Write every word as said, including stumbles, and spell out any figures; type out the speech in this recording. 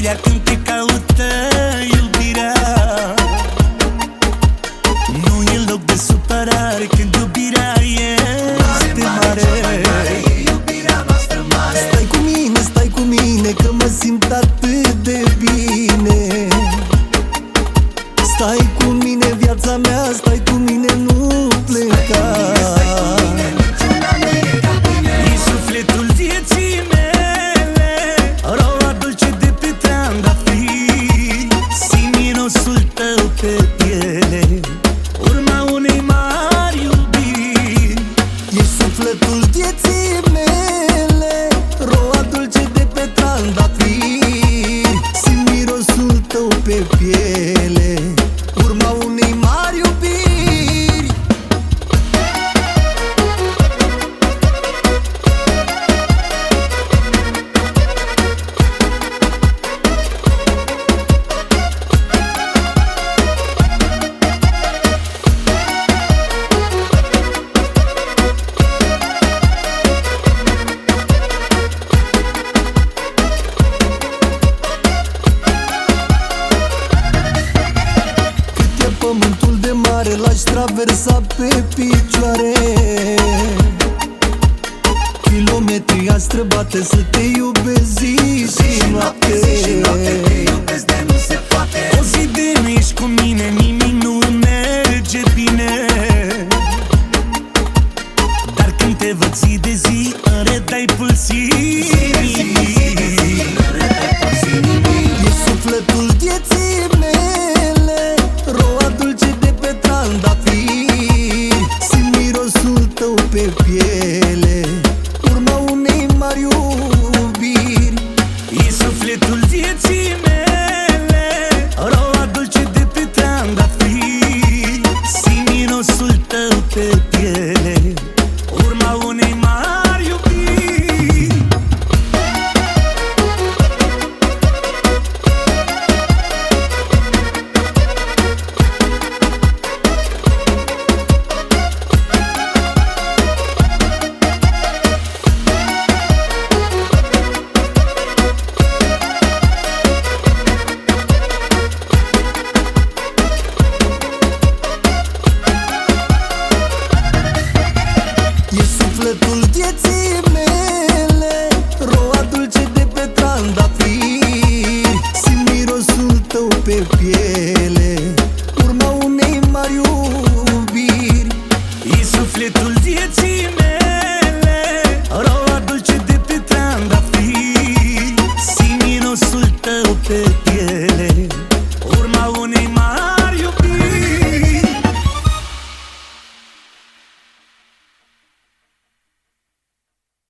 Iar când te caută iubirea, nu e loc de supărare când iubirea este mare. Iubirea noastră mare. Stai cu mine, stai cu mine, că mă simt atât de bine. Stai cu mine, viața mea, stai cu mine, nu pleca. E sufletul vieții mele, roa dulce de pe trandafiri, simt mirosul tău pe piele, urma unei mari iubiri. E sufletul vieții mele, roa dulce de pe trandafiri, simt mirosul tău pe piele, urma unei mari iubiri. Pământul de mare l-aș traversa pe picioare, kilometri aș străbate să te iubesc zi și noapte.